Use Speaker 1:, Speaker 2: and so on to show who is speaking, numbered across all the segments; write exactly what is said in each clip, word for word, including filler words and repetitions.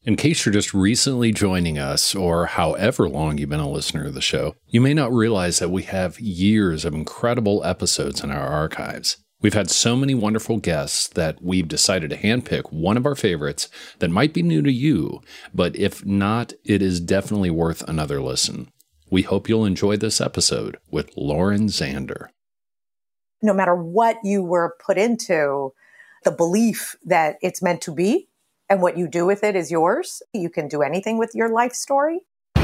Speaker 1: In case you're just recently joining us, or however long you've been a listener of the show, you may not realize that we have years of incredible episodes in our archives. We've had so many wonderful guests that we've decided to handpick one of our favorites that might be new to you, but if not, it is definitely worth another listen. We hope you'll enjoy this episode with Lauren Zander.
Speaker 2: No matter what you were put into, the belief that it's meant to be and what you do with it is yours. You can do anything with your life story.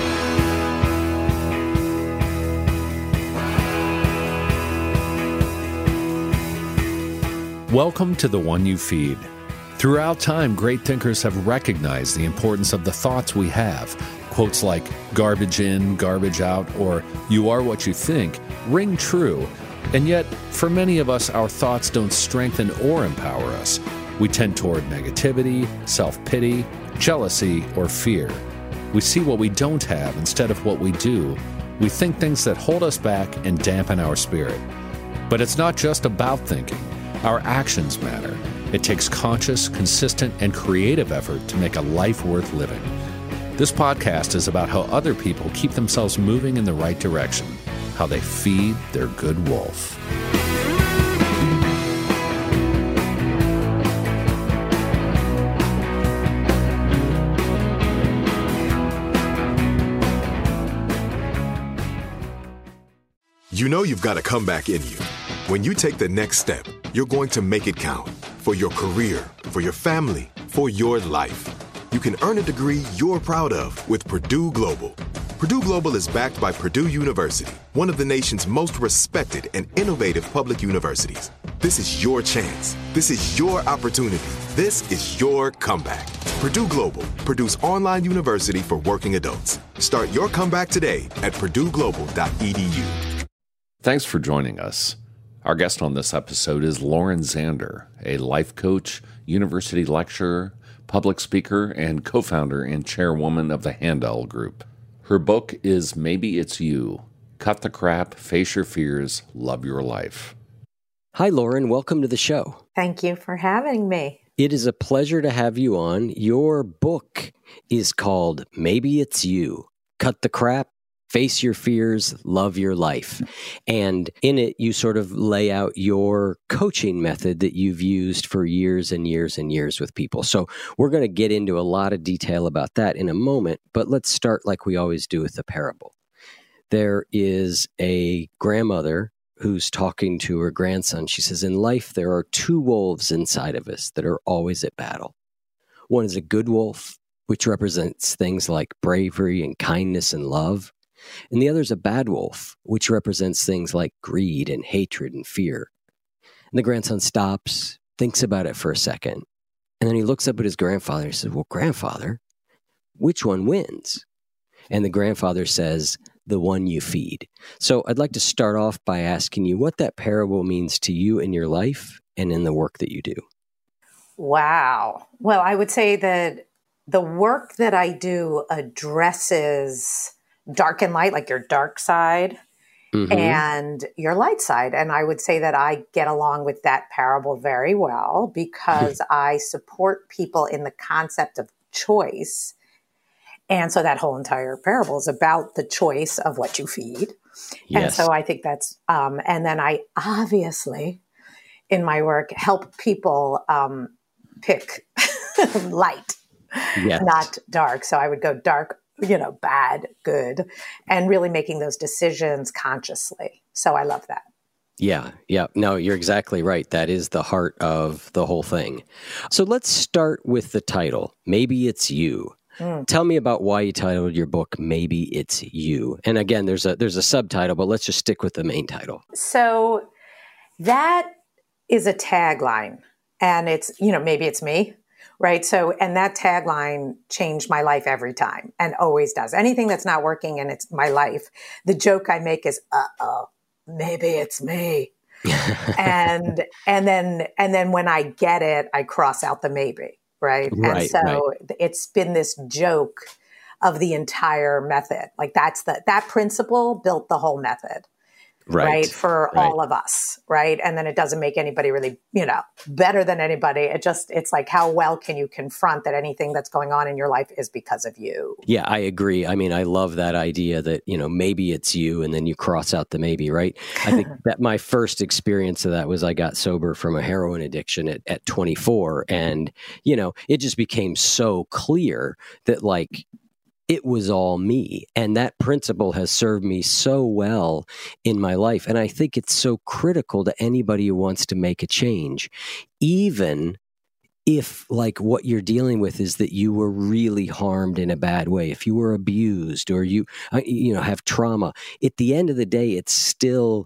Speaker 1: Welcome to The One You Feed. Throughout time, great thinkers have recognized the importance of the thoughts we have. Quotes like garbage in, garbage out, or you are what you think ring true. And yet, for many of us, our thoughts don't strengthen or empower us. We tend toward negativity, self-pity, jealousy, or fear. We see what we don't have instead of what we do. We think things that hold us back and dampen our spirit. But it's not just about thinking. Our actions matter. It takes conscious, consistent, and creative effort to make a life worth living. This podcast is about how other people keep themselves moving in the right direction, how they feed their good wolf.
Speaker 3: You know you've got a comeback in you. When you take the next step, you're going to make it count for your career, for your family, for your life. You can earn a degree you're proud of with Purdue Global. Purdue Global is backed by Purdue University, one of the nation's most respected and innovative public universities. This is your chance. This is your opportunity. This is your comeback. Purdue Global, Purdue's online university for working adults. Start your comeback today at purdue global dot e d u.
Speaker 1: Thanks for joining us. Our guest on this episode is Lauren Zander, a life coach, university lecturer, public speaker, and co-founder and chairwoman of the Handel Group. Her book is Maybe It's You. Cut the crap, face your fears, love your life.
Speaker 4: Hi, Lauren. Welcome to the show.
Speaker 2: Thank you for having me.
Speaker 4: It is a pleasure to have you on. Your book is called Maybe It's You. Cut the crap, face your fears, love your life. And in it, you sort of lay out your coaching method that you've used for years and years and years with people. So we're going to get into a lot of detail about that in a moment, but let's start like we always do with the parable. There is a grandmother who's talking to her grandson. She says, in life, there are two wolves inside of us that are always at battle. One is a good wolf, which represents things like bravery and kindness and love. And the other is a bad wolf, which represents things like greed and hatred and fear. And the grandson stops, thinks about it for a second, and then he looks up at his grandfather and says, well, grandfather, which one wins? And the grandfather says, the one you feed. So I'd like to start off by asking you what that parable means to you in your life and in the work that you do.
Speaker 2: Wow. Well, I would say that the work that I do addresses dark and light, like your dark side mm-hmm. and your light side. And I would say that I get along with that parable very well because I support people in the concept of choice. And so that whole entire parable is about the choice of what you feed. Yes. And so I think that's, um, and then I obviously in my work help people um, pick light, yes. not dark. So I would go dark, you know, bad, good, and really making those decisions consciously. So I love that.
Speaker 4: Yeah, yeah. No, you're exactly right. That is the heart of the whole thing. So let's start with the title, Maybe It's You. Mm. Tell me about why you titled your book, Maybe It's You. And again, there's a there's a subtitle, but let's just stick with the main title.
Speaker 2: So that is a tagline. And it's, you know, maybe it's me. Right. So, and that tagline changed my life every time and always does. Anything that's not working and it's my life, the joke I make is, uh-oh, maybe it's me. and, and then, and then when I get it, I cross out the maybe. Right.
Speaker 4: right
Speaker 2: and so
Speaker 4: right.
Speaker 2: it's been this joke of the entire method. Like that's the, that principle built the whole method. right,
Speaker 4: Right.
Speaker 2: for
Speaker 4: Right.
Speaker 2: all of us, right? And then it doesn't make anybody really, you know, better than anybody. It just, it's like, how well can you confront that anything that's going on in your life is because of you?
Speaker 4: Yeah, I agree. I mean, I love that idea that, you know, maybe it's you and then you cross out the maybe, right? I think that my first experience of that was I got sober from a heroin addiction at, at twenty-four. And, you know, it just became so clear that like, it was all me. And that principle has served me so well in my life. And I think it's so critical to anybody who wants to make a change, even if like what you're dealing with is that you were really harmed in a bad way, if you were abused or you, uh, you know, have trauma. At the end of the day, it's still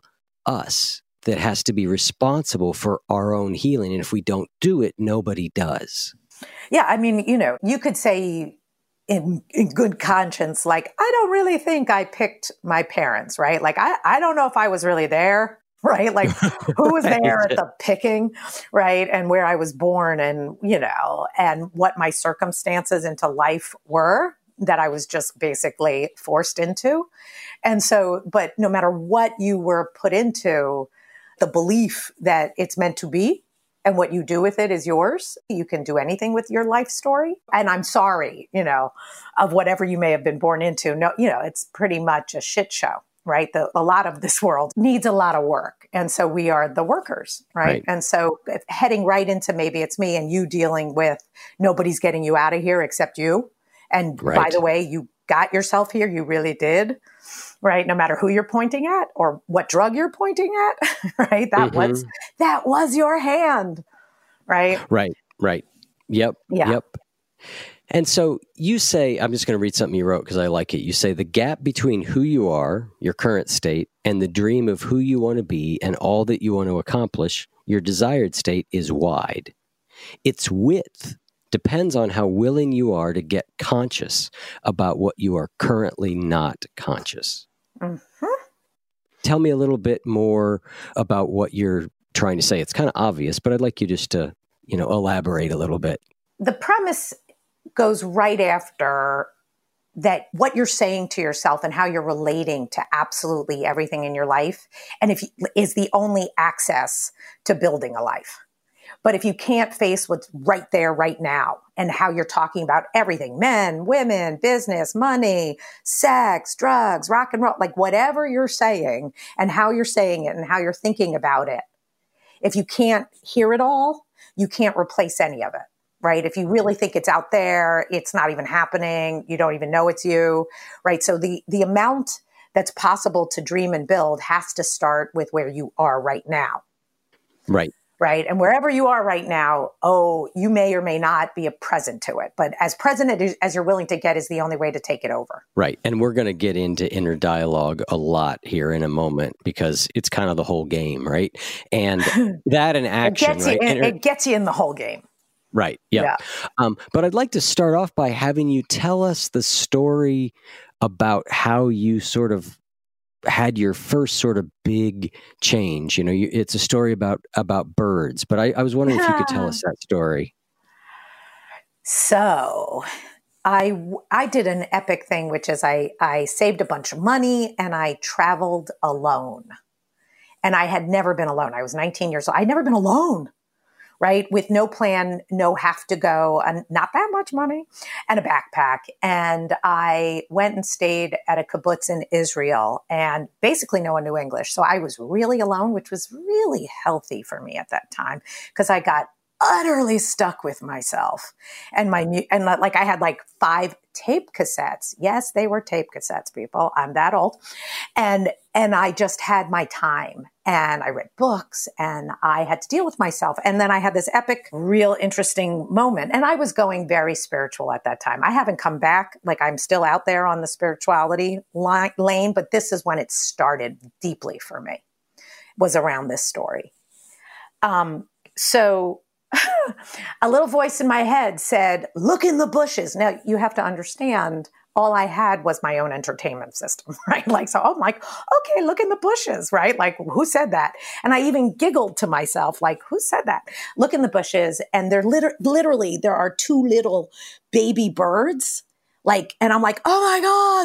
Speaker 4: us that has to be responsible for our own healing. And if we don't do it, nobody does.
Speaker 2: Yeah. I mean, you know, you could say, In, in good conscience, like, I don't really think I picked my parents, right? Like, I, I don't know if I was really there, right? Like, who was
Speaker 4: Right.
Speaker 2: there at the picking, right? And where I was born and, you know, and what my circumstances into life were that I was just basically forced into. And so, but no matter what you were put into, the belief that it's meant to be, and what you do with it is yours. You can do anything with your life story. And I'm sorry, you know, of whatever you may have been born into. No, you know, it's pretty much a shit show, right? The, a lot of this world needs a lot of work. And so we are the workers, right?
Speaker 4: Right.
Speaker 2: And so heading right into maybe it's me and you dealing with nobody's getting you out of here except you. And
Speaker 4: Right.
Speaker 2: by the way, you got yourself here. You really did. Right. No matter who you're pointing at or what drug you're pointing at. Right. That
Speaker 4: Mhm.
Speaker 2: was, that was your hand. Right.
Speaker 4: Right. Right. Yep.
Speaker 2: Yeah.
Speaker 4: Yep. And so you say, I'm just going to read something you wrote because I like it. You say the gap between who you are, your current state, and the dream of who you want to be and all that you want to accomplish, your desired state, is wide. Its width depends on how willing you are to get conscious about what you are currently not conscious.
Speaker 2: Mm-hmm.
Speaker 4: Tell me a little bit more about what you're trying to say. It's kind of obvious, but I'd like you just to, you know, elaborate a little bit.
Speaker 2: The premise goes right after that, what you're saying to yourself and how you're relating to absolutely everything in your life. And if is the only access to building a life. But if you can't face what's right there, right now, and how you're talking about everything, men, women, business, money, sex, drugs, rock and roll, like whatever you're saying and how you're saying it and how you're thinking about it, if you can't hear it all, you can't replace any of it, right? If you really think it's out there, it's not even happening, you don't even know it's you, right? So the, the amount that's possible to dream and build has to start with where you are right now.
Speaker 4: Right.
Speaker 2: Right. And wherever you are right now, oh, you may or may not be a present to it. But as present as you're willing to get is the only way to take it over.
Speaker 4: Right. And we're going to get into inner dialogue a lot here in a moment because it's kind of the whole game, right? And that and action,
Speaker 2: it gets
Speaker 4: right?
Speaker 2: You in,
Speaker 4: Inner-
Speaker 2: it gets you in the whole game.
Speaker 4: Right. Yep.
Speaker 2: Yeah.
Speaker 4: Um, but I'd like to start off by having you tell us the story about how you sort of had your first sort of big change. You know, you, it's a story about about birds, but I, I was wondering if you could tell us that story.
Speaker 2: So I, I did an epic thing, which is I, I saved a bunch of money and I traveled alone. And I had never been alone. I was nineteen years old. I'd never been alone. Right? With no plan, no have to go, and not that much money, and a backpack. And I went and stayed at a kibbutz in Israel, and basically no one knew English. So I was really alone, which was really healthy for me at that time because I got utterly stuck with myself. And my, and like I had like five tape cassettes. Yes, they were tape cassettes, people. I'm that old. And, and I just had my time and I read books and I had to deal with myself. And then I had this epic, real interesting moment. And I was going very spiritual at that time. I haven't come back. Like I'm still out there on the spirituality line, lane, but this is when it started deeply for me, was around this story. Um, so a little voice in my head said, look in the bushes. Now you have to understand, all I had was my own entertainment system, right? Like, so I'm like, okay, look in the bushes, right? Like, who said that? And I even giggled to myself, like, who said that? Look in the bushes. And they're liter- literally, there are two little baby birds. Like, and I'm like, oh my God,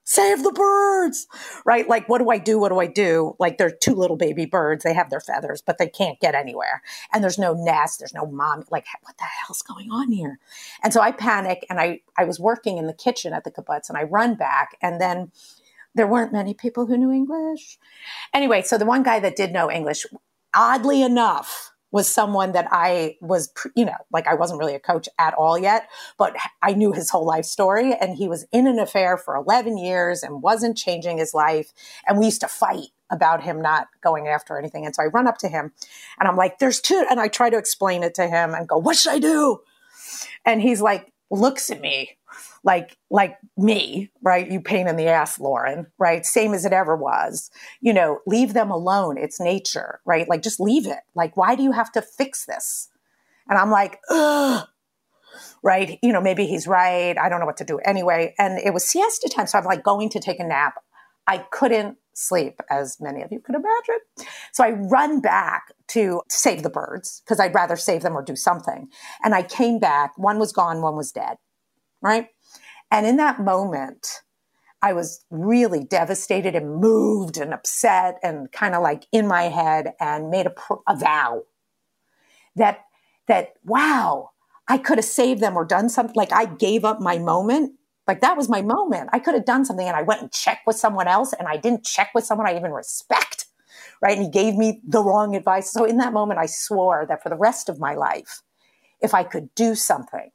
Speaker 2: save the birds, right? Like, what do I do? What do I do? Like, they're two little baby birds. They have their feathers, but they can't get anywhere. And there's no nest. There's no mom. Like, what the hell's going on here? And so I panic, and I, I was working in the kitchen at the kibbutz, and I run back, and then there weren't many people who knew English. Anyway, so the one guy that did know English, oddly enough, was someone that I was, you know, like I wasn't really a coach at all yet, but I knew his whole life story. And he was in an affair for eleven years and wasn't changing his life. And we used to fight about him not going after anything. And so I run up to him and I'm like, there's two. And I try to explain it to him and go, what should I do? And he's like, looks at me like, like me, right? You pain in the ass, Lauren, right? Same as it ever was, you know, leave them alone. It's nature, right? Like, just leave it. Like, why do you have to fix this? And I'm like, ugh, right? You know, maybe he's right. I don't know what to do anyway. And it was siesta time. So I'm like going to take a nap. I couldn't sleep, as many of you could imagine. So I run back to save the birds because I'd rather save them or do something. And I came back. One was gone. One was dead, right? And in that moment, I was really devastated and moved and upset and kind of like in my head, and made a, pr- a vow that, that, wow, I could have saved them or done something. Like, I gave up my moment. Like, that was my moment. I could have done something, and I went and checked with someone else, and I didn't check with someone I even respect, right? And he gave me the wrong advice. So in that moment, I swore that for the rest of my life, if I could do something,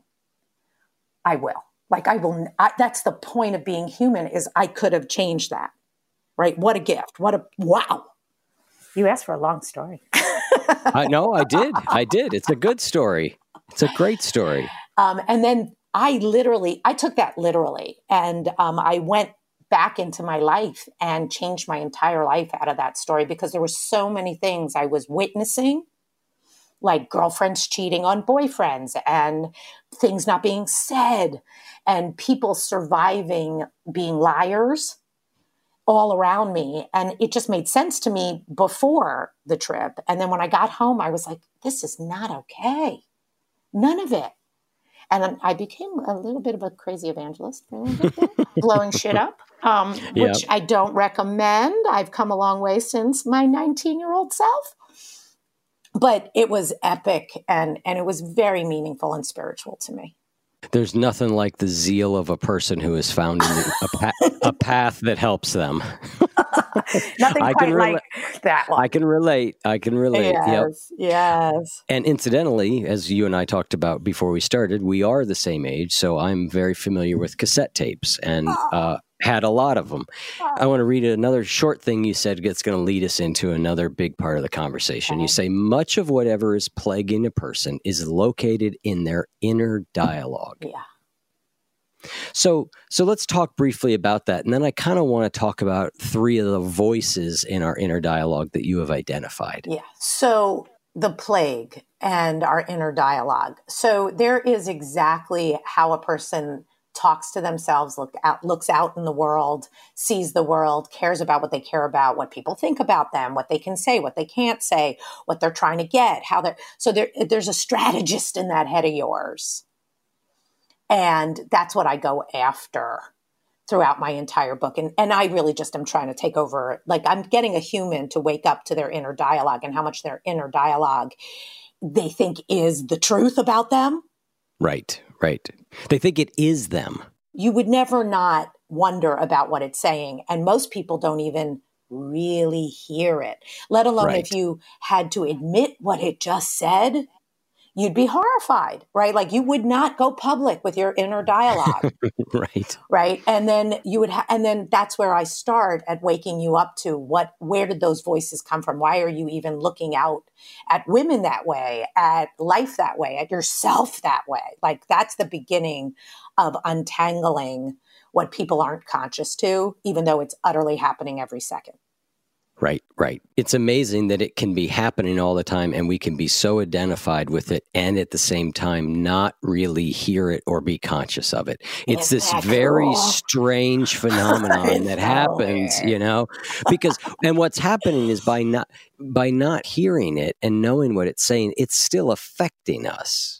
Speaker 2: I will. Like, I will, I, that's the point of being human, is I could have changed that, right? What a gift. What a, wow. You asked for a long story.
Speaker 4: I know, I did. I did. It's a good story. It's a great story.
Speaker 2: Um, and then I literally, I took that literally. And um, I went back into my life and changed my entire life out of that story, because there were so many things I was witnessing, like girlfriends cheating on boyfriends and things not being said and people surviving being liars all around me. And it just made sense to me before the trip. And then when I got home, I was like, this is not okay. None of it. And I became a little bit of a crazy evangelist for a little bit there, blowing shit up, um,
Speaker 4: Yep.
Speaker 2: which I don't recommend. I've come a long way since my nineteen-year-old self. But it was epic, and, and it was very meaningful and spiritual to me.
Speaker 4: There's nothing like the zeal of a person who has found a, pa- a path that helps them.
Speaker 2: Nothing
Speaker 4: I
Speaker 2: quite
Speaker 4: can rela-
Speaker 2: like that one.
Speaker 4: I can relate. I can relate.
Speaker 2: Yes,
Speaker 4: Yep.
Speaker 2: yes.
Speaker 4: And incidentally, as you and I talked about before we started, we are the same age, so I'm very familiar with cassette tapes and uh, had a lot of them. I want to read another short thing you said that's going to lead us into another big part of the conversation.
Speaker 2: Okay.
Speaker 4: You say, much of whatever is plaguing a person is located in their inner dialogue.
Speaker 2: Yeah.
Speaker 4: So, so let's talk briefly about that. And then I kind of want to talk about three of the voices in our inner dialogue that you have identified.
Speaker 2: Yeah. So the plague and our inner dialogue. So there is exactly how a person talks to themselves, look out, looks out in the world, sees the world, cares about what they care about, what people think about them, what they can say, what they can't say, what they're trying to get, how they're, so there, there's a strategist in that head of yours. And that's what I go after throughout my entire book. And, and I really just am trying to take over, like I'm getting a human to wake up to their inner dialogue and how much their inner dialogue they think is the truth about them.
Speaker 4: Right, right. They think it is them.
Speaker 2: You would never not wonder about what it's saying. And most people don't even really hear it, let alone
Speaker 4: Right.
Speaker 2: if you had to admit what it just said, you'd be horrified, right? Like you would not go public with your inner dialogue.
Speaker 4: Right.
Speaker 2: Right. And then you would, ha- and then that's where I start at waking you up to what, where did those voices come from? Why are you even looking out at women that way, at life that way, at yourself that way? Like that's the beginning of untangling what people aren't conscious to, even though it's utterly happening every second.
Speaker 4: Right, right. It's amazing that it can be happening all the time and we can be so identified with it and at the same time not really hear it or be conscious of it. It's
Speaker 2: Isn't
Speaker 4: this
Speaker 2: that
Speaker 4: very
Speaker 2: cool?
Speaker 4: strange phenomenon that
Speaker 2: so
Speaker 4: happens,
Speaker 2: weird.
Speaker 4: you know, because, and what's happening is by not, by not hearing it and knowing what it's saying, it's still affecting us.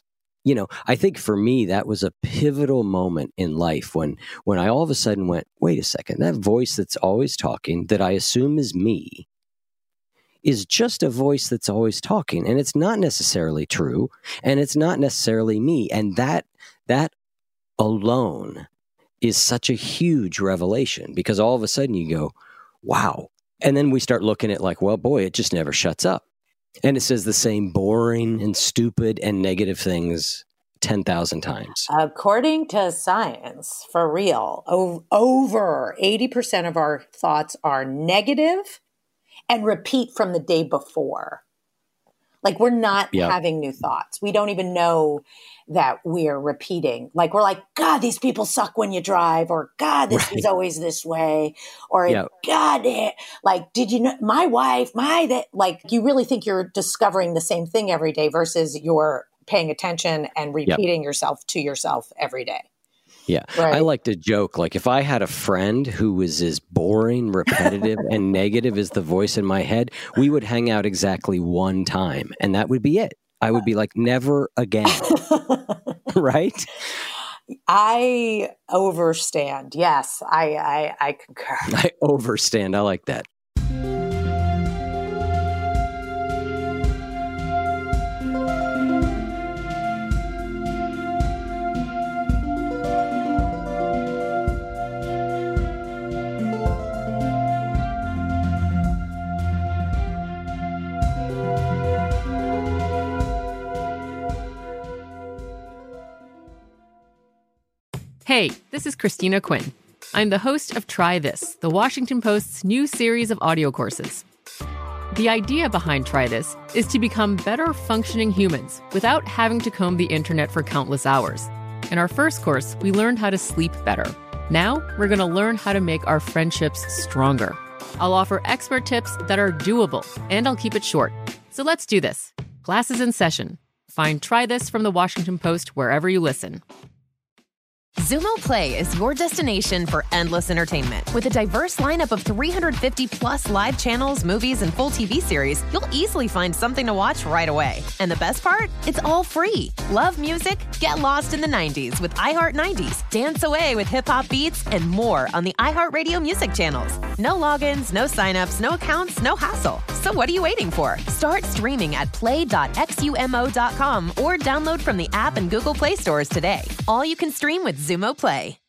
Speaker 4: you know, I think for me, that was a pivotal moment in life when, when I all of a sudden went, wait a second, that voice that's always talking that I assume is me is just a voice that's always talking. And it's not necessarily true. And it's not necessarily me. And that, that alone is such a huge revelation, because all of a sudden you go, wow. And then we start looking at like, well, boy, it just never shuts up. And it says the same boring and stupid and negative things ten thousand times.
Speaker 2: According to science, for real, o- over eighty percent of our thoughts are negative and repeat from the day before. Like we're not
Speaker 4: Yep.
Speaker 2: having new thoughts. We don't even know that we're repeating. Like we're like, God, these people suck when you drive, or God, this
Speaker 4: Right.
Speaker 2: is always this way, or
Speaker 4: Yep.
Speaker 2: God, eh, like, did you know my wife, my that, like you really think you're discovering the same thing every day versus you're paying attention and repeating yourself to yourself every day.
Speaker 4: Yeah.
Speaker 2: Right.
Speaker 4: I like to joke, like if I had a friend who was as boring, repetitive, and negative as the voice in my head, we would hang out exactly one time and that would be it. I would be like, never again. Right?
Speaker 2: I overstand. Yes, I, I, I concur.
Speaker 4: I overstand. I like that.
Speaker 5: Hey, this is Christina Quinn. I'm the host of Try This, the Washington Post's new series of audio courses. The idea behind Try This is to become better functioning humans without having to comb the internet for countless hours. In our first course, we learned how to sleep better. Now, we're going to learn how to make our friendships stronger. I'll offer expert tips that are doable, and I'll keep it short. So let's do this. Class is in session. Find Try This from the Washington Post wherever you listen.
Speaker 6: Zumo Play is your destination for endless entertainment. With a diverse lineup of three hundred fifty plus live channels, movies, and full T V series, you'll easily find something to watch right away. And the best part? It's all free. Love music? Get lost in the nineties with iHeart nineties. Dance away with hip-hop beats and more on the iHeartRadio music channels. No logins, no signups, no accounts, no hassle. So what are you waiting for? Start streaming at play dot xumo dot com or download from the app and Google Play stores today. All you can stream with Zumo Play.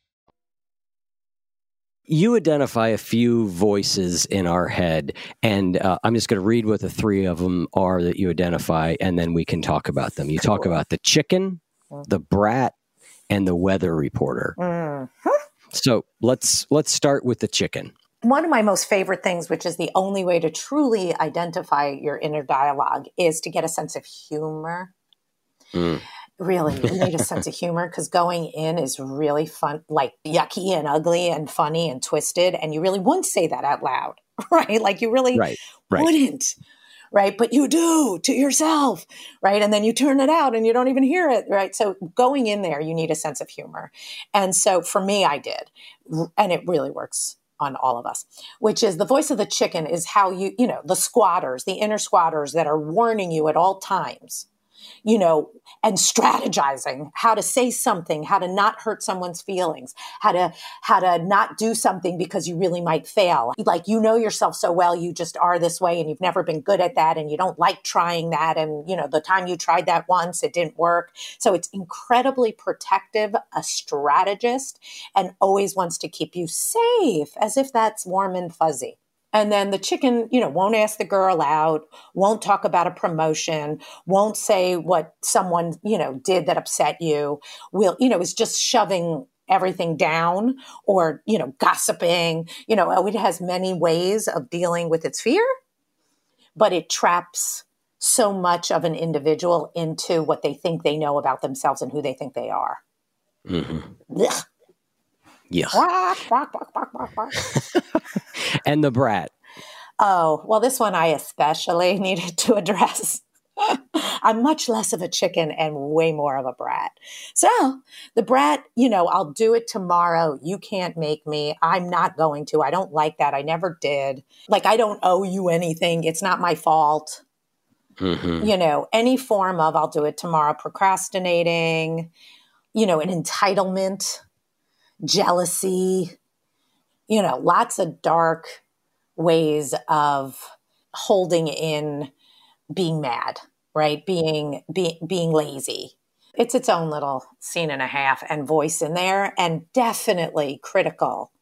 Speaker 4: You identify a few voices in our head, and uh, I'm just going to read what the three of them are that you identify, and then we can talk about them. You talk about the chicken, the brat, and the weather reporter.
Speaker 2: Mm-hmm.
Speaker 4: So let's let's start with the chicken.
Speaker 2: One of my most favorite things, which is the only way to truly identify your inner dialogue, is to get a sense of humor.
Speaker 4: Mm.
Speaker 2: Really, you need a sense of humor, because going in is really fun, like yucky and ugly and funny and twisted. And you really wouldn't say that out loud, right? Like you really
Speaker 4: Right, right.
Speaker 2: wouldn't, right? But you do to yourself, right? And then you turn it out and you don't even hear it, right? So going in there, you need a sense of humor. And so for me, I did. And it really works on all of us, which is the voice of the chicken is how you, you know, the squatters, the inner squatters that are warning you at all times, you know, and strategizing how to say something, how to not hurt someone's feelings, how to, how to not do something because you really might fail. Like, you know yourself so well, you just are this way and you've never been good at that and you don't like trying that. And, you know, the time you tried that once, it didn't work. So it's incredibly protective, a strategist, and always wants to keep you safe, as if that's warm and fuzzy. And then the chicken, you know, won't ask the girl out, won't talk about a promotion, won't say what someone, you know, did that upset you, will, you know, is just shoving everything down or, you know, gossiping. You know, it has many ways of dealing with its fear, but it traps so much of an individual into what they think they know about themselves and who they think they are.
Speaker 4: Mm-hmm.
Speaker 2: Ugh.
Speaker 4: Yeah.
Speaker 2: Quack, quack, quack, quack, quack, quack.
Speaker 4: And the brat.
Speaker 2: Oh, well, this one I especially needed to address. I'm much less of a chicken and way more of a brat. So the brat, you know, I'll do it tomorrow. You can't make me. I'm not going to. I don't like that. I never did. Like, I don't owe you anything. It's not my fault. Mm-hmm. You know, any form of I'll do it tomorrow, procrastinating, you know, an entitlement, jealousy, you know, lots of dark ways of holding in being mad, right? Being, be, being lazy. It's its own little scene and a half and voice in there, and definitely critical.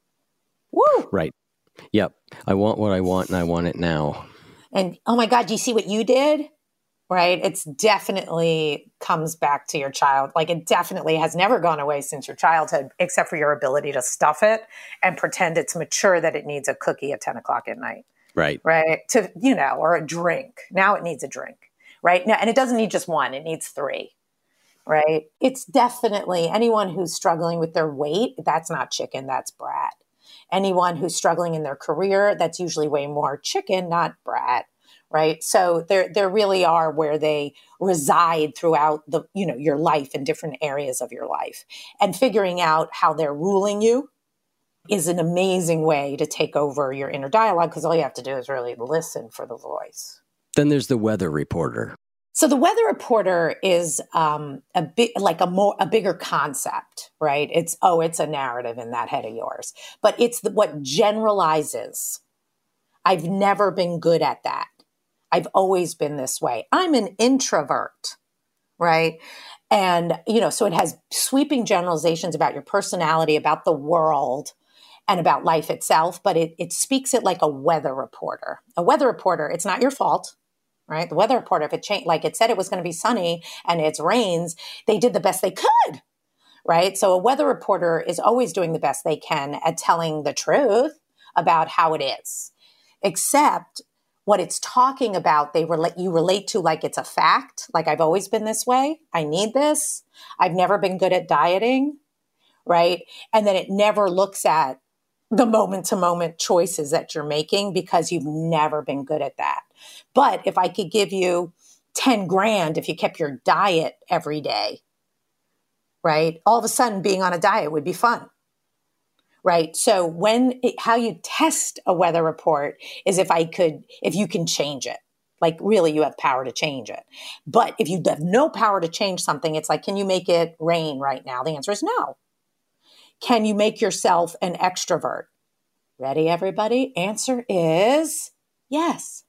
Speaker 2: Woo!
Speaker 4: Right. Yep. I want what I want and I want it now.
Speaker 2: And oh my God, do you see what you did? Right? It's definitely comes back to your child. Like it definitely has never gone away since your childhood, except for your ability to stuff it and pretend it's mature that it needs a cookie at ten o'clock at night.
Speaker 4: Right.
Speaker 2: Right. To, you know, or a drink. Now it needs a drink. Right. Now, and it doesn't need just one, it needs three. Right. It's definitely anyone who's struggling with their weight. That's not chicken. That's brat. Anyone who's struggling in their career, that's usually way more chicken, not brat. Right. So there, there really are where they reside throughout the, you know, your life in different areas of your life, and figuring out how they're ruling you is an amazing way to take over your inner dialogue. Cause all you have to do is really listen for the voice.
Speaker 4: Then there's the weather reporter.
Speaker 2: So the weather reporter is um, a bit like a more, a bigger concept, right? It's, oh, it's a narrative in that head of yours, but it's the, what generalizes. I've never been good at that. I've always been this way. I'm an introvert, right? And, you know, so it has sweeping generalizations about your personality, about the world, and about life itself, but it, it speaks it like a weather reporter. A weather reporter, it's not your fault, right? The weather reporter, if it changed, like it said it was going to be sunny and it rains, they did the best they could, right? So a weather reporter is always doing the best they can at telling the truth about how it is, except what it's talking about, they relate, you relate to like it's a fact. Like I've always been this way. I need this. I've never been good at dieting, right? And then it never looks at the moment to moment choices that you're making because you've never been good at that. But if I could give you ten grand, if you kept your diet every day, right? All of a sudden being on a diet would be fun. Right. So when it, how you test a weather report is if I could, if you can change it, like really you have power to change it. But if you have no power to change something, it's like, can you make it rain right now? The answer is no. Can you make yourself an extrovert? Ready, everybody? Answer is yes.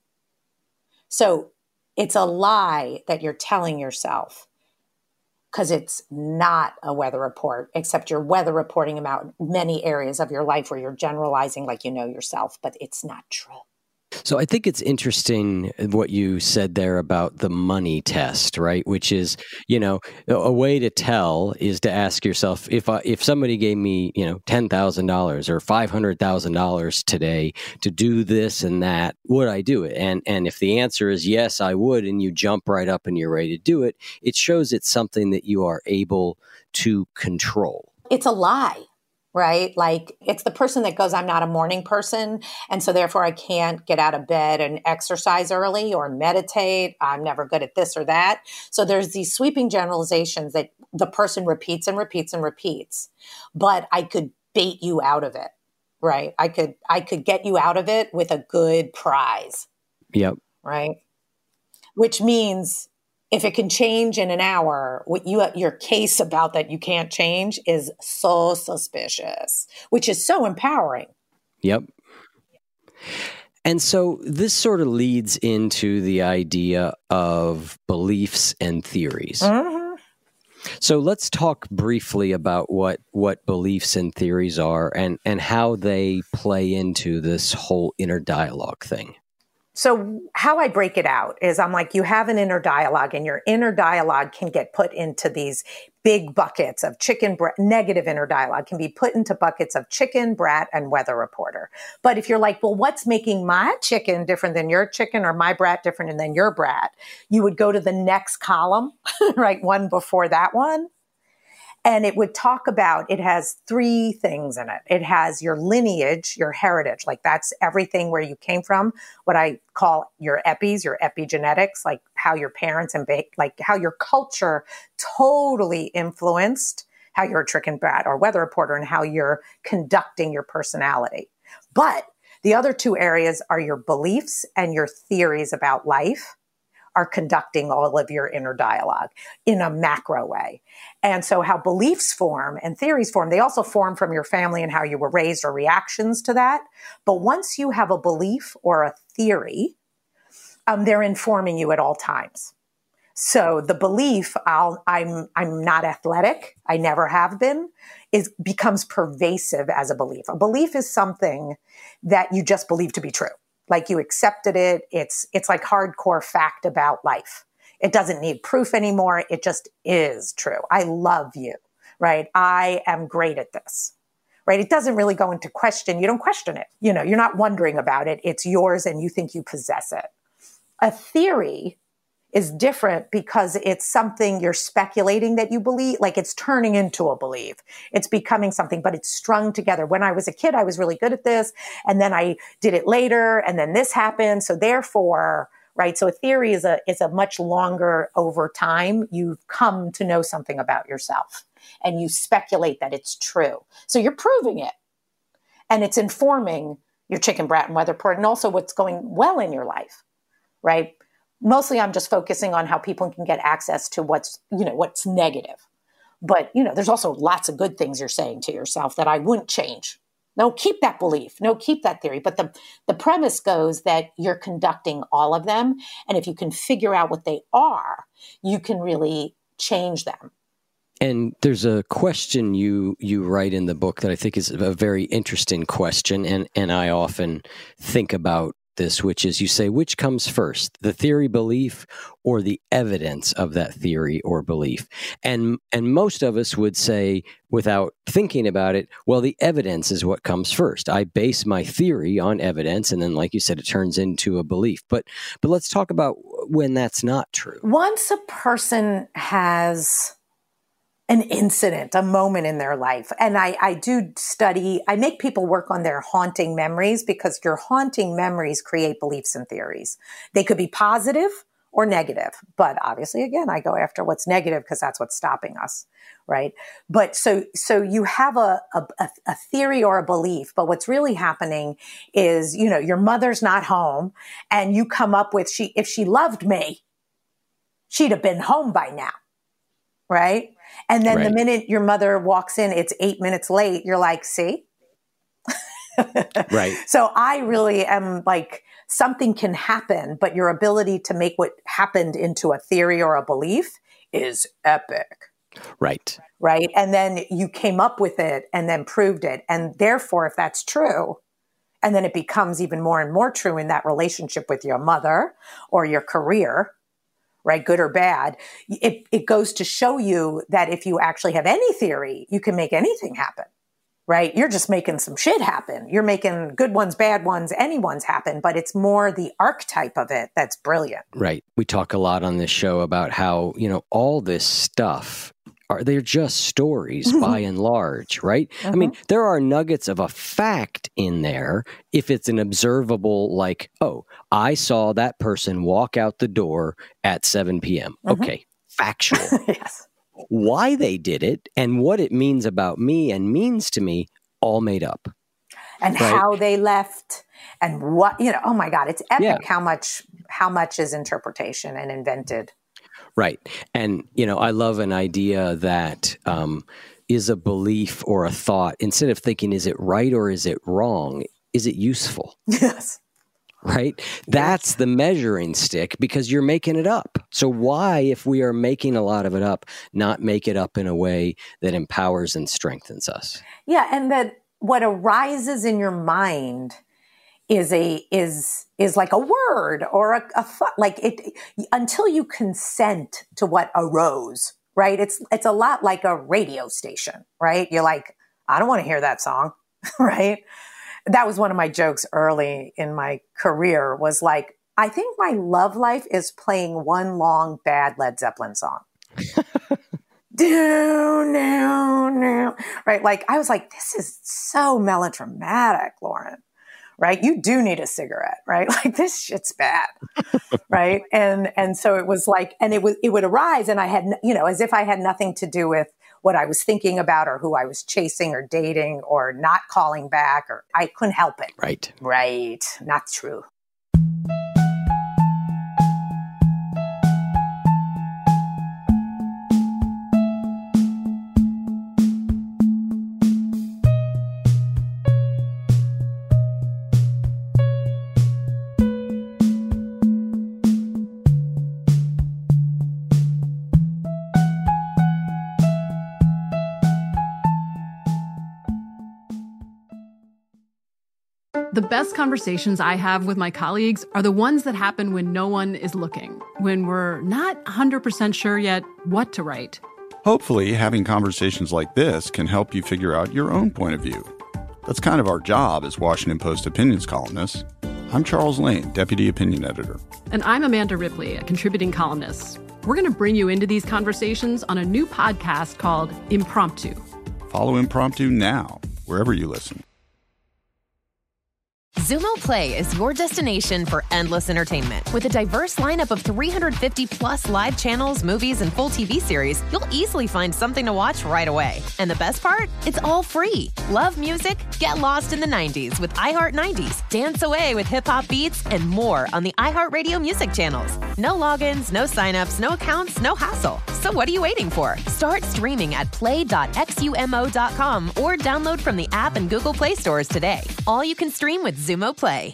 Speaker 2: So it's a lie that you're telling yourself, because it's not a weather report, except you're weather reporting about many areas of your life where you're generalizing like you know yourself, but it's not true.
Speaker 4: So I think it's interesting what you said there about the money test, right? Which is, you know, a way to tell is to ask yourself, if I, if somebody gave me, you know, ten thousand dollars or five hundred thousand dollars today to do this and that, would I do it? And and if the answer is yes, I would, and you jump right up and you're ready to do it, it shows it's something that you are able to control.
Speaker 2: It's a lie. Right? Like it's the person that goes, I'm not a morning person. And so therefore I can't get out of bed and exercise early or meditate. I'm never good at this or that. So there's these sweeping generalizations that the person repeats and repeats and repeats, but I could bait you out of it. Right? I could, I could get you out of it with a good prize.
Speaker 4: Yep.
Speaker 2: Right? Which means if it can change in an hour, what you your case about that you can't change is so suspicious, which is so empowering.
Speaker 4: Yep. And so this sort of leads into the idea of beliefs and theories. Mm-hmm. So let's talk briefly about what, what beliefs and theories are and, and how they play into this whole inner dialogue thing.
Speaker 2: So how I break it out is I'm like, you have an inner dialogue, and your inner dialogue can get put into these big buckets of chicken, brat, negative inner dialogue can be put into buckets of chicken, brat, and weather reporter. But if you're like, well, what's making my chicken different than your chicken or my brat different than your brat? You would go to the next column, right? One before that one. And it would talk about, it has three things in it. It has your lineage, your heritage, like that's everything where you came from, what I call your epis, your epigenetics, like how your parents and ba- like how your culture totally influenced how you're a chicken, brat, or weather reporter and how you're conducting your personality. But the other two areas are your beliefs and your theories about life, are conducting all of your inner dialogue in a macro way. And so how beliefs form and theories form, they also form from your family and how you were raised or reactions to that. But once you have a belief or a theory, um, they're informing you at all times. So the belief, I'll, I'm, I'm not athletic, I never have been, is becomes pervasive as a belief. A belief is something that you just believe to be true. Like you accepted it. It's, it's like hardcore fact about life. It doesn't need proof anymore. It just is true. I love you, right? I am great at this, right? It doesn't really go into question. You don't question it. You know, you're not wondering about it. It's yours and you think you possess it. A theory is different because it's something you're speculating that you believe, like it's turning into a belief. It's becoming something, but it's strung together. When I was a kid, I was really good at this, and then I did it later, and then this happened. So therefore, right? So a theory is a, is a much longer over time. You've come to know something about yourself, and you speculate that it's true. So you're proving it, and it's informing your chicken, brat, and weather report, and also what's going well in your life, right? Mostly I'm just focusing on how people can get access to what's, you know, what's negative. But, you know, there's also lots of good things you're saying to yourself that I wouldn't change. No, keep that belief. No, keep that theory. But the, the premise goes that you're conducting all of them. And if you can figure out what they are, you can really change them.
Speaker 4: And there's a question you you write in the book that I think is a very interesting question. And, and I often think about this, which is you say, which comes first, the theory belief or the evidence of that theory or belief? And and most of us would say, without thinking about it, well, the evidence is what comes first. I base my theory on evidence, and then, like you said, it turns into a belief. But but let's talk about when that's not true.
Speaker 2: Once a person has an incident, a moment in their life. And I, I do study, I make people work on their haunting memories, because your haunting memories create beliefs and theories. They could be positive or negative, but obviously, again, I go after what's negative because that's what's stopping us, right? But so, so you have a, a, a theory or a belief, but what's really happening is, you know, your mother's not home, and you come up with, she, if she loved me, she'd have been home by now, right? And then right. the minute your mother walks in, it's eight minutes late. You're like, see?
Speaker 4: Right.
Speaker 2: So I really am like, something can happen, but your ability to make what happened into a theory or a belief is epic.
Speaker 4: Right.
Speaker 2: Right. And then you came up with it and then proved it. And therefore, if that's true, and then it becomes even more and more true in that relationship with your mother or your career, right, good or bad, it, it goes to show you that if you actually have any theory, you can make anything happen, right? You're just making some shit happen. You're making good ones, bad ones, anyone's happen, but it's more the archetype of it that's brilliant.
Speaker 4: Right. We talk a lot on this show about how, you know, all this stuff, are they're just stories by and large, right? Mm-hmm. I mean, there are nuggets of a fact in there if it's an observable, like, oh, I saw that person walk out the door at seven p.m. Mm-hmm. Okay, factual.
Speaker 2: Yes.
Speaker 4: Why they did it and what it means about me and means to me, all made up.
Speaker 2: And right? how they left and what, you know, oh my God, it's epic yeah. how much, how much is interpretation and invented.
Speaker 4: Right. And, you know, I love an idea that um, is a belief or a thought. Instead of thinking, is it right or is it wrong? Is it useful?
Speaker 2: Yes.
Speaker 4: Right? That's the measuring stick, because you're making it up. So why, if we are making a lot of it up, not make it up in a way that empowers and strengthens us?
Speaker 2: Yeah. And that what arises in your mind is a, is, is like a word or a, a thought, like it, until you consent to what arose, right? It's, it's a lot like a radio station, right? You're like, I don't want to hear that song, right? That was one of my jokes early in my career, was like, I think my love life is playing one long bad Led Zeppelin song. Do, no, no. Right? Like, I was like, this is so melodramatic, Lauren. Right? You do need a cigarette, right? Like, this shit's bad. Right? And, and so it was like, and it was, it would arise, and I had, you know, as if I had nothing to do with what I was thinking about or who I was chasing or dating or not calling back, or I couldn't help it.
Speaker 4: Right.
Speaker 2: Right. Not true.
Speaker 5: The best conversations I have with my colleagues are the ones that happen when no one is looking, when we're not one hundred percent sure yet what to write.
Speaker 7: Hopefully, having conversations like this can help you figure out your own point of view. That's kind of our job as Washington Post opinions columnists. I'm Charles Lane, Deputy Opinion Editor.
Speaker 5: And I'm Amanda Ripley, a contributing columnist. We're going to bring you into these conversations on a new podcast called Impromptu.
Speaker 7: Follow Impromptu now, wherever you listen.
Speaker 6: Zumo Play is your destination for endless entertainment. With a diverse lineup of three hundred fifty plus live channels, movies, and full T V series, you'll easily find something to watch right away. And the best part? It's all free. Love music? Get lost in the nineties with iHeart nineties, dance away with hip-hop beats, and more on the iHeartRadio music channels. No logins, no signups, no accounts, no hassle. So what are you waiting for? Start streaming at play dot xumo dot com or download from the app and Google Play stores today. All you can stream with Zumo Play.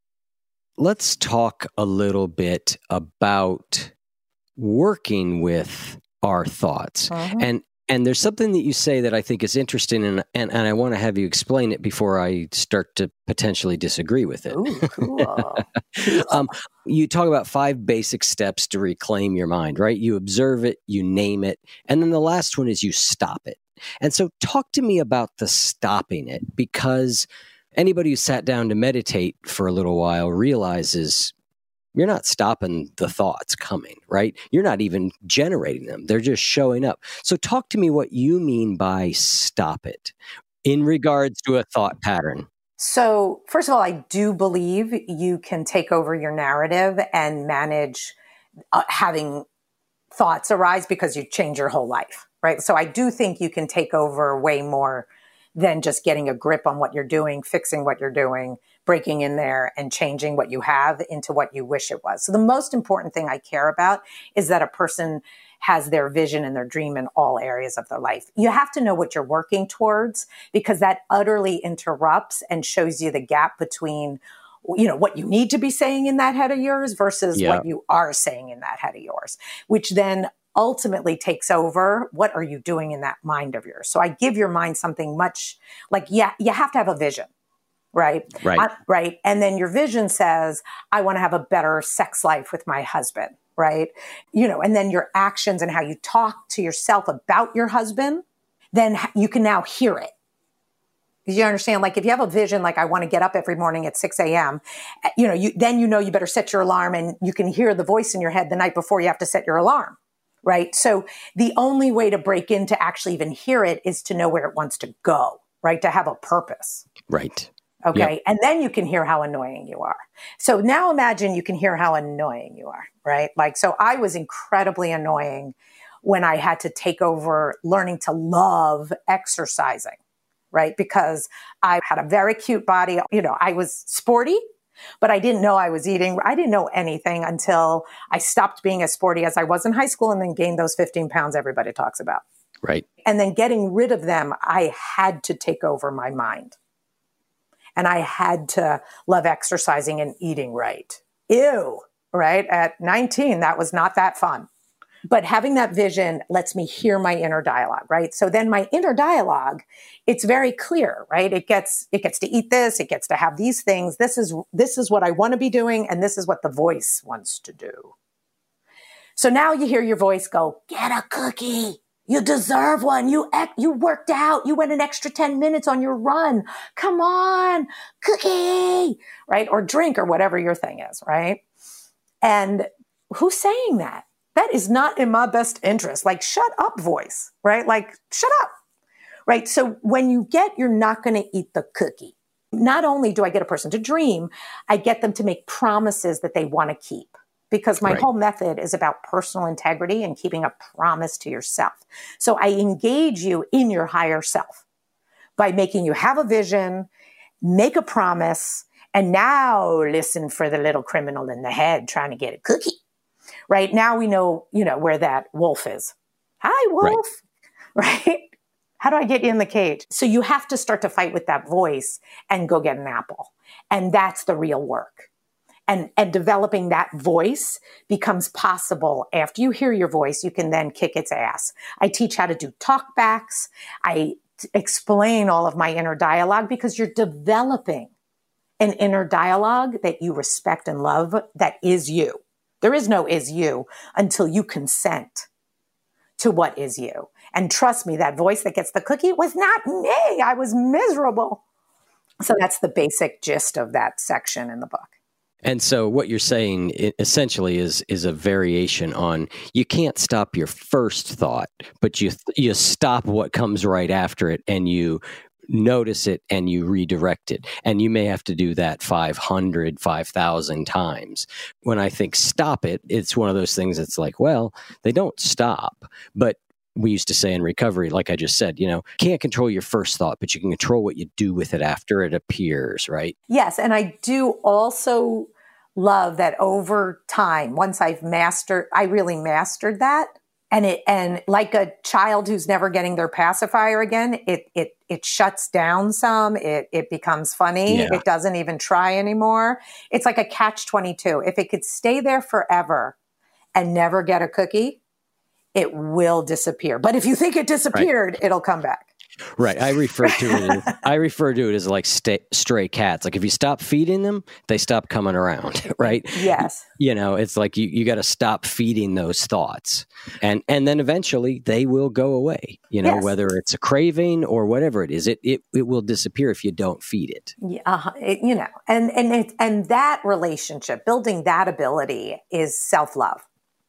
Speaker 4: Let's talk a little bit about working with our thoughts. Uh-huh. And and there's something that you say that I think is interesting, and and, and I want to have you explain it before I start to potentially disagree with it.
Speaker 2: Ooh, cool.
Speaker 4: um, you talk about five basic steps to reclaim your mind, right? You observe it, you name it, and then the last one is you stop it. And so talk to me about the stopping it, because anybody who sat down to meditate for a little while realizes you're not stopping the thoughts coming, right? You're not even generating them. They're just showing up. So talk to me what you mean by stop it in regards to a thought pattern.
Speaker 2: So first of all, I do believe you can take over your narrative and manage uh, having thoughts arise because you change your whole life, right? So I do think you can take over way more than just getting a grip on what you're doing, fixing what you're doing, breaking in there and changing what you have into what you wish it was. So the most important thing I care about is that a person has their vision and their dream in all areas of their life. You have to know what you're working towards, because that utterly interrupts and shows you the gap between, you know, what you need to be saying in that head of yours versus yeah. what you are saying in that head of yours, which then ultimately takes over. What are you doing in that mind of yours? So I give your mind something much like, yeah, you have to have a vision, right?
Speaker 4: Right.
Speaker 2: I, right. And then your vision says, I want to have a better sex life with my husband, right? You know, and then your actions and how you talk to yourself about your husband, then you can now hear it. You understand? Like if you have a vision, like I want to get up every morning at six a.m., you know, you, then you know you better set your alarm, and you can hear the voice in your head the night before you have to set your alarm. Right. So the only way to break in to actually even hear it is to know where it wants to go, right? To have a purpose.
Speaker 4: Right.
Speaker 2: Okay.
Speaker 4: Yep.
Speaker 2: And then you can hear how annoying you are. So now imagine you can hear how annoying you are, right? Like, so I was incredibly annoying when I had to take over learning to love exercising, right? Because I had a very cute body. You know, I was sporty, but I didn't know I was eating. I didn't know anything until I stopped being as sporty as I was in high school and then gained those fifteen pounds everybody talks about.
Speaker 4: Right.
Speaker 2: And then getting rid of them, I had to take over my mind. And I had to love exercising and eating right. Ew, right? At nineteen, that was not that fun. But having that vision lets me hear my inner dialogue, right? So then my inner dialogue, it's very clear, right? It gets, it gets to eat this, it gets to have these things. This is, this is what I want to be doing. And this is what the voice wants to do. So now you hear your voice go, get a cookie. You deserve one. You, you worked out. You went an extra ten minutes on your run. Come on, cookie, right? Or drink or whatever your thing is, right? And who's saying that? That is not in my best interest. Like, shut up, voice, right? Like, shut up, right? So when you get, you're not going to eat the cookie. Not only do I get a person to dream, I get them to make promises that they want to keep. Because my right. whole method is about personal integrity and keeping a promise to yourself. So I engage you in your higher self by making you have a vision, make a promise, and now listen for the little criminal in the head trying to get a cookie. Right now we know, you know, where that wolf is. Hi, wolf. Right. right? How do I get you in the cage? So you have to start to fight with that voice and go get an apple. And that's the real work. And, and developing that voice becomes possible. After you hear your voice, you can then kick its ass. I teach how to do talkbacks. I t- explain all of my inner dialogue because you're developing an inner dialogue that you respect and love that is you. There is no is you until you consent to what is you. And trust me, that voice that gets the cookie was not me. I was miserable. So that's the basic gist of that section in the book.
Speaker 4: And so what you're saying essentially is is a variation on you can't stop your first thought, but you you stop what comes right after it and you notice it and you redirect it. And you may have to do that five hundred, five thousand times. When I think stop it, it's one of those things that's like, well, they don't stop. But we used to say in recovery, like I just said, you know, can't control your first thought, but you can control what you do with it after it appears, right?
Speaker 2: Yes. And I do also love that over time, once I've mastered, I really mastered that. And it, and like a child who's never getting their pacifier again, it, it, it shuts down some, it, it becomes funny. Yeah. It doesn't even try anymore. It's like a catch twenty-two. If it could stay there forever and never get a cookie, it will disappear. But if you think it disappeared, right, it'll come back.
Speaker 4: Right. I refer to it as, I refer to it as like st- stray cats. Like if you stop feeding them, they stop coming around, right?
Speaker 2: Yes.
Speaker 4: You know, it's like you, you got to stop feeding those thoughts. And and then eventually they will go away, you know, yes, whether it's a craving or whatever it is. It it, it will disappear if you don't feed it.
Speaker 2: Yeah, uh, it, you know, and and it, and that relationship, building that ability is self-love.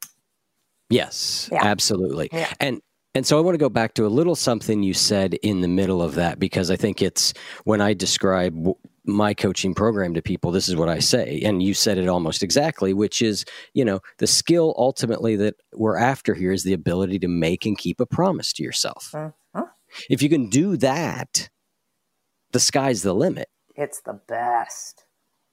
Speaker 4: Yes, yeah, absolutely.
Speaker 2: Yeah.
Speaker 4: And and so I want to go back to a little something you said in the middle of that, because I think it's when I describe my coaching program to people, this is what I say. And you said it almost exactly, which is, you know, the skill ultimately that we're after here is the ability to make and keep a promise to yourself. Uh-huh. If you can do that, the sky's the limit.
Speaker 2: It's the best.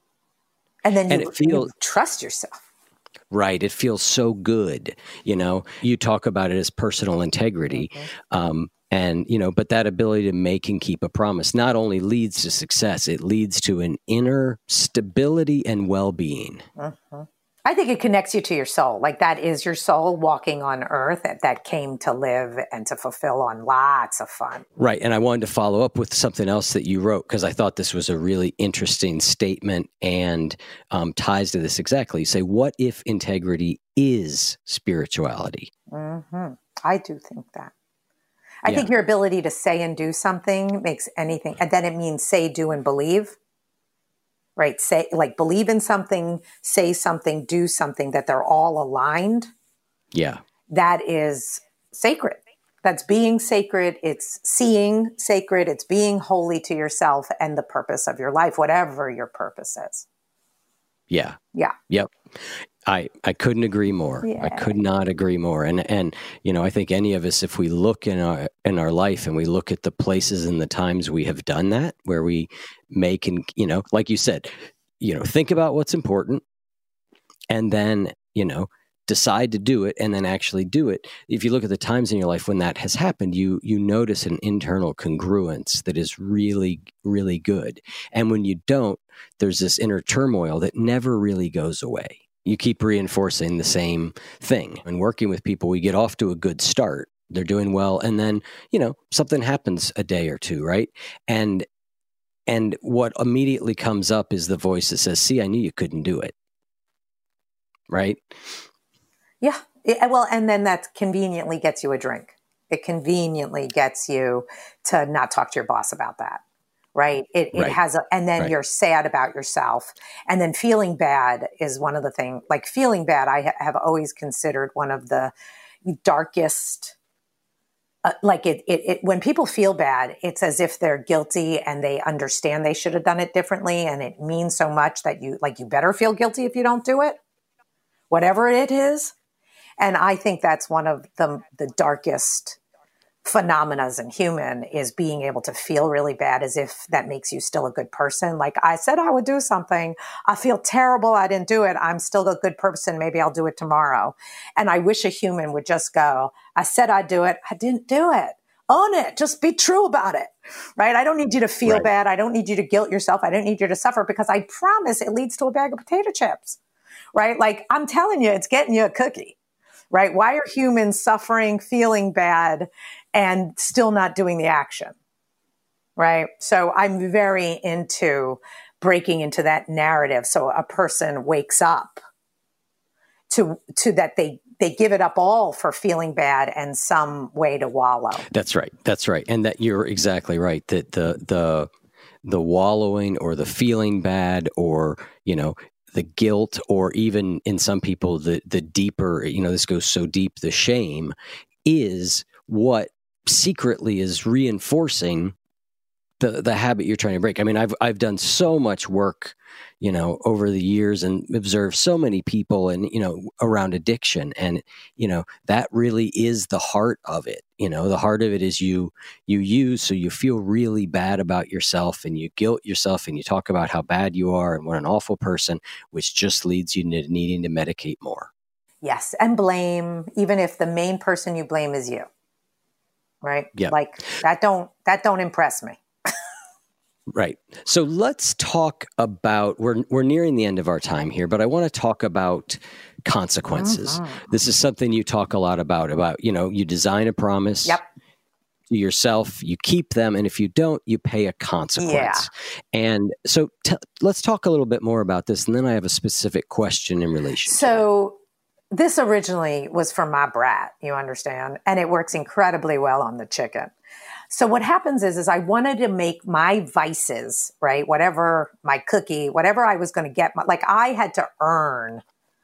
Speaker 2: And then you, and it feels, you trust yourself.
Speaker 4: Right. It feels so good. You know, you talk about it as personal integrity. Mm-hmm. Um, and, you know, but that ability to make and keep a promise not only leads to success, it leads to an inner stability and well-being.
Speaker 2: Mm-hmm. I think it connects you to your soul. Like that is your soul walking on earth that, that came to live and to fulfill on lots of fun.
Speaker 4: Right. And I wanted to follow up with something else that you wrote, because I thought this was a really interesting statement and um, ties to this exactly. You say, what if integrity is spirituality?
Speaker 2: Mm-hmm. I do think that. I
Speaker 4: Yeah.
Speaker 2: think your ability to say and do something makes anything, and then it means say, do, and believe. Right. Say, like, believe in something, say something, do something, that they're all aligned.
Speaker 4: Yeah.
Speaker 2: That is sacred. That's being sacred. It's seeing sacred. It's being holy to yourself and the purpose of your life, whatever your purpose is.
Speaker 4: Yeah.
Speaker 2: Yeah.
Speaker 4: Yep. I, I couldn't agree more.
Speaker 2: Yeah.
Speaker 4: I could not agree more. And, and, you know, I think any of us, if we look in our, in our life and we look at the places and the times we have done that, where we make, and, you know, like you said, you know, think about what's important and then, you know, decide to do it and then actually do it. If you look at the times in your life when that has happened, you, you notice an internal congruence that is really, really good. And when you don't, there's this inner turmoil that never really goes away. You keep reinforcing the same thing. And working with people, we get off to a good start. They're doing well. And then, you know, something happens a day or two, right? And and what immediately comes up is the voice that says, see, I knew you couldn't do it. Right?
Speaker 2: Yeah. It, well, and then that conveniently gets you a drink. It conveniently gets you to not talk to your boss about that. Right. It, it
Speaker 4: Right.
Speaker 2: has, a, and then
Speaker 4: Right.
Speaker 2: you're sad about yourself. And then feeling bad is one of the things, like feeling bad, I ha- have always considered one of the darkest, uh, like it, it, it, when people feel bad, it's as if they're guilty and they understand they should have done it differently. And it means so much that you, like, you better feel guilty if you don't do it, whatever it is. And I think that's one of the, the darkest phenomena as a human, is being able to feel really bad as if that makes you still a good person. Like, I said I would do something. I feel terrible. I didn't do it. I'm still a good person. Maybe I'll do it tomorrow. And I wish a human would just go, I said I'd do it. I didn't do it. Own it. Just be true about it. Right? I don't need you to feel
Speaker 4: Right.
Speaker 2: bad. I don't need you to guilt yourself. I don't need you to suffer, because I promise it leads to a bag of potato chips. Right? Like, I'm telling you, it's getting you a cookie. Right? Why are humans suffering, feeling bad, and still not doing the action? Right? So I'm very into breaking into that narrative. So a person wakes up to, to that they, they give it up all for feeling bad and some way to wallow.
Speaker 4: That's right. That's right. And that you're exactly right. That the, the, the wallowing or the feeling bad or, you know, the guilt, or even in some people, the, the deeper, you know, this goes so deep, the shame is what secretly is reinforcing the, the habit you're trying to break. I mean, I've, I've done so much work, you know, over the years and observed so many people and, you know, around addiction. And, you know, that really is the heart of it. You know, the heart of it is you, you use, so you feel really bad about yourself and you guilt yourself and you talk about how bad you are and what an awful person, which just leads you to needing to medicate more.
Speaker 2: Yes. And blame, even if the main person you blame is you. Right.
Speaker 4: Yeah.
Speaker 2: Like that don't, that don't impress me.
Speaker 4: Right. So let's talk about, we're we're nearing the end of our time here, but I want to talk about consequences. Uh-huh. This is something you talk a lot about, about, you know, you design a promise
Speaker 2: yep.
Speaker 4: to yourself, you keep them, and if you don't, you pay a consequence.
Speaker 2: Yeah.
Speaker 4: And so t- let's talk a little bit more about this, and then I have a specific question in relation
Speaker 2: so,
Speaker 4: to So
Speaker 2: this originally was from my brat, you understand, and it works incredibly well on the chicken. So what happens is, is I wanted to make my vices, right? Whatever my cookie, whatever I was going to get, my, like I had to earn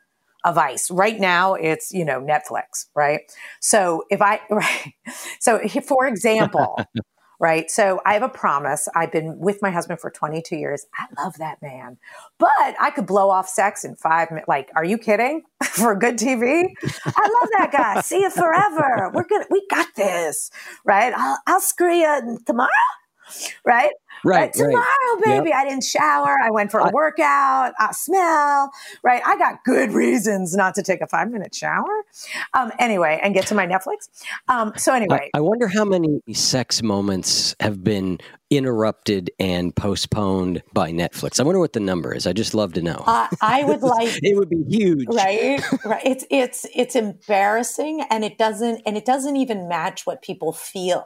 Speaker 2: a vice. Right now it's, you know, Netflix, right? So if I, right. So for example, right. So I have a promise. I've been with my husband for twenty-two years. I love that man, but I could blow off sex in five minutes. Like, are you kidding? For good T V? I love that guy. See you forever. We're good. We got this, right? I'll, I'll screw you tomorrow, right?
Speaker 4: Right,
Speaker 2: right. Tomorrow,
Speaker 4: right.
Speaker 2: baby.
Speaker 4: Yep.
Speaker 2: I didn't shower. I went for a
Speaker 4: I,
Speaker 2: workout. I smell, right? I got good reasons not to take a five minute shower. Um, anyway, and get to my Netflix. Um, so anyway.
Speaker 4: I, I wonder how many sex moments have been interrupted and postponed by Netflix. I wonder what the number is. I just love to know.
Speaker 2: Uh, I would like
Speaker 4: it would be huge,
Speaker 2: right? Right. It's it's it's embarrassing, and it doesn't and it doesn't even match what people feel.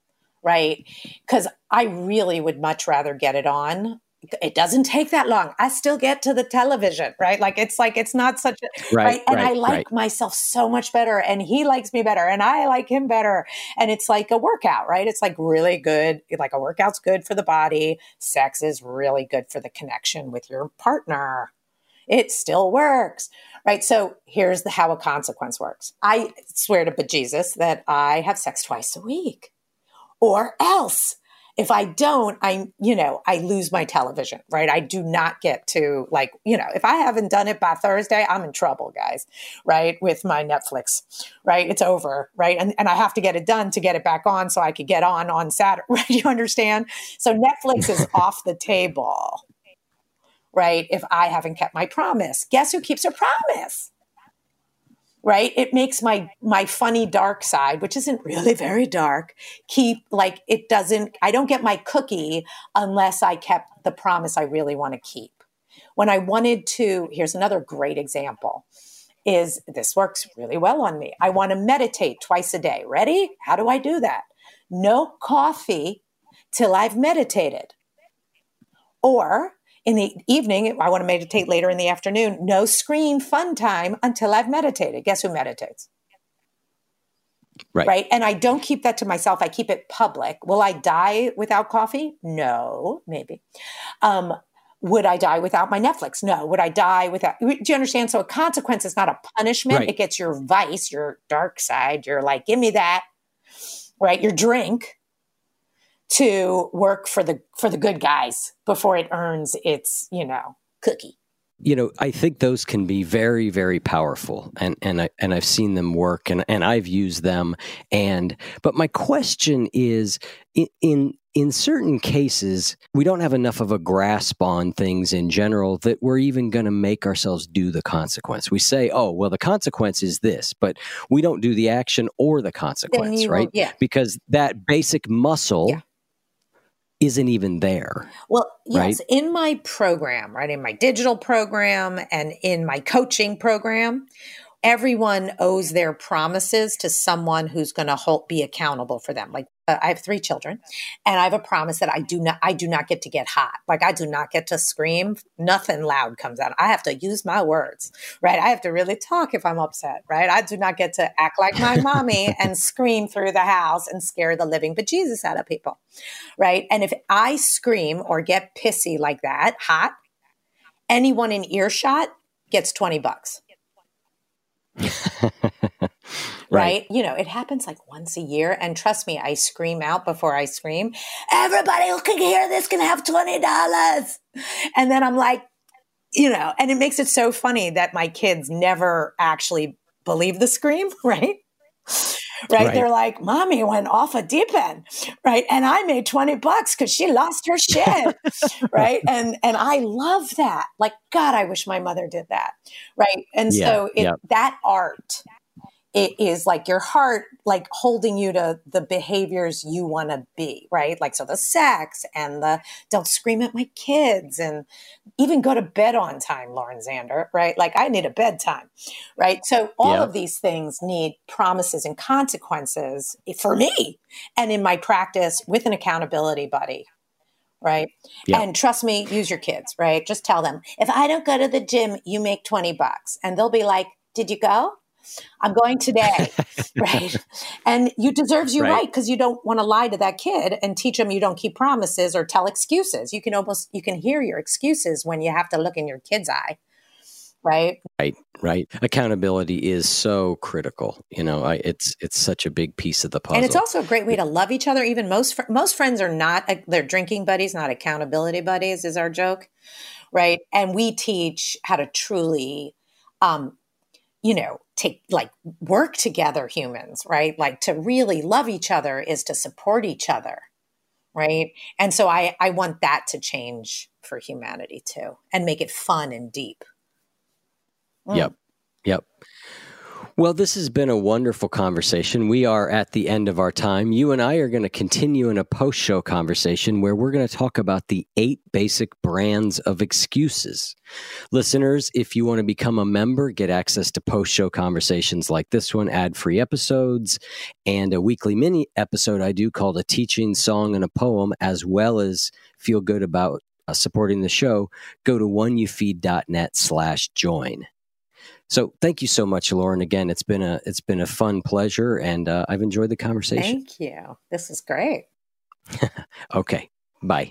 Speaker 2: Right. Because I really would much rather get it on. It doesn't take that long. I still get to the television, right? Like, it's like, it's not such a,
Speaker 4: right.
Speaker 2: right? And
Speaker 4: right,
Speaker 2: I like
Speaker 4: right.
Speaker 2: myself so much better, and he likes me better, and I like him better. And it's like a workout, right? It's like really good. Like a workout's good for the body. Sex is really good for the connection with your partner. It still works, right? So here's the, how a consequence works. I swear to bejesus that I have sex twice a week. Or else, if I don't, I, you know, I lose my television, right? I do not get to, like, you know, if I haven't done it by Thursday, I'm in trouble, guys, right? With my Netflix, right? It's over, right? And and I have to get it done to get it back on so I could get on on Saturday, right? You understand? So Netflix is off the table, right? If I haven't kept my promise. Guess who keeps her promise? Right? It makes my, my funny dark side, which isn't really very dark, keep like, it doesn't, I don't get my cookie unless I kept the promise I really want to keep. When I wanted to, here's another great example, is this works really well on me. I want to meditate twice a day. Ready? How do I do that? No coffee till I've meditated. Or in the evening, I want to meditate later in the afternoon. No screen fun time until I've meditated. Guess who meditates?
Speaker 4: Right.
Speaker 2: Right. And I don't keep that to myself. I keep it public. Will I die without coffee? No, maybe. Um, would I die without my Netflix? No. Would I die without? Do you understand? So a consequence is not a punishment.
Speaker 4: Right.
Speaker 2: It gets your vice, your dark side. You're like, give me that. Right. Your drink. To work for the for the good guys before it earns its, you know, cookie.
Speaker 4: You know, I think those can be very, very powerful, and and I and I've seen them work, and, and I've used them. And but my question is, in, in in certain cases, we don't have enough of a grasp on things in general that we're even going to make ourselves do the consequence. We say, oh, well, the consequence is this, but we don't do the action or the consequence, right?
Speaker 2: Yeah.
Speaker 4: Because that basic muscle.
Speaker 2: Yeah.
Speaker 4: Isn't even there.
Speaker 2: Well, yes,
Speaker 4: right?
Speaker 2: In my program, right, in my digital program and in my coaching program, everyone owes their promises to someone who's going to hold, be accountable for them. Like uh, I have three children, and I have a promise that I do not, I do not get to get hot. Like I do not get to scream. Nothing loud comes out. I have to use my words, right? I have to really talk if I'm upset, right? I do not get to act like my mommy and scream through the house and scare the living bejesus out of people, right? And if I scream or get pissy like that, hot, anyone in earshot gets twenty bucks. right. right? You know, it happens like once a year. And trust me, I scream out before I scream. Everybody who can hear this can have twenty dollars. And then I'm like, you know, and it makes it so funny that my kids never actually believe the scream, right? Right? right? They're like, Mommy went off a deep end, right? And I made twenty bucks because she lost her shit, right? And and I love that. Like, God, I wish my mother did that, right? And yeah, so it, yeah. that art, it is like your heart, like holding you to the behaviors you want to be, right? Like, so the sex and the don't scream at my kids and even go to bed on time, Lauren Zander, right? Like I need a bedtime, right? So all yeah. of these things need promises and consequences for me and in my practice with an accountability buddy, right? Yeah. And trust me, use your kids, right? Just tell them, if I don't go to the gym, you make twenty bucks. And they'll be like, did you go? I'm going today, right? And you deserves you right because right, you don't want to lie to that kid and teach them you don't keep promises or tell excuses. You can almost, you can hear your excuses when you have to look in your kid's eye, right?
Speaker 4: Right, right. Accountability is so critical. You know, I, it's it's such a big piece of the puzzle.
Speaker 2: And it's also a great way to love each other. Even most fr- most friends are not, they're drinking buddies, not accountability buddies is our joke, right? And we teach how to truly, um, you know, take like work together humans, right? Like to really love each other is to support each other, right? And so I, I want that to change for humanity too and make it fun and deep. Mm.
Speaker 4: Yep. Yep. Well, this has been a wonderful conversation. We are at the end of our time. You and I are going to continue in a post-show conversation where we're going to talk about the eight basic brands of excuses. Listeners, if you want to become a member, get access to post-show conversations like this one, ad-free episodes, and a weekly mini episode I do called A Teaching Song and a Poem, as well as feel good about uh, supporting the show, go to oneyoufeed.net slash join. So thank you so much, Lauren. Again, it's been a it's been a fun pleasure, and uh, I've enjoyed the conversation.
Speaker 2: Thank you. This is great.
Speaker 4: Okay. Bye.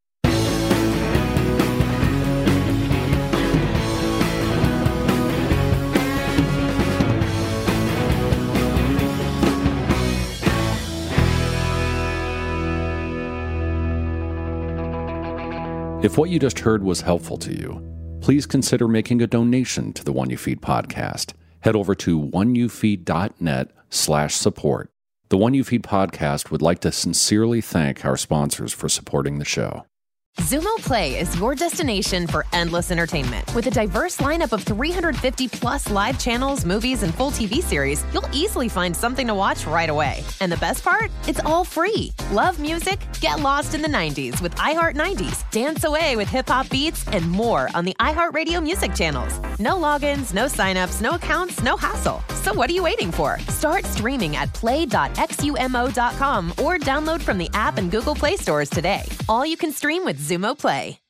Speaker 1: If what you just heard was helpful to you, please consider making a donation to the One You Feed podcast. Head over to oneyoufeed.net slash support. The One You Feed podcast would like to sincerely thank our sponsors for supporting the show.
Speaker 6: Zumo Play is your destination for endless entertainment. With a diverse lineup of three hundred fifty plus live channels, movies, and full T V series, you'll easily find something to watch right away. And the best part? It's all free. Love music? Get lost in the nineties with iHeart nineties. Dance away with hip-hop beats and more on the iHeartRadio music channels. No logins, no signups, no accounts, no hassle. So what are you waiting for? Start streaming at play dot xumo dot com or download from the app and Google Play stores today. All you can stream with Zumo Play.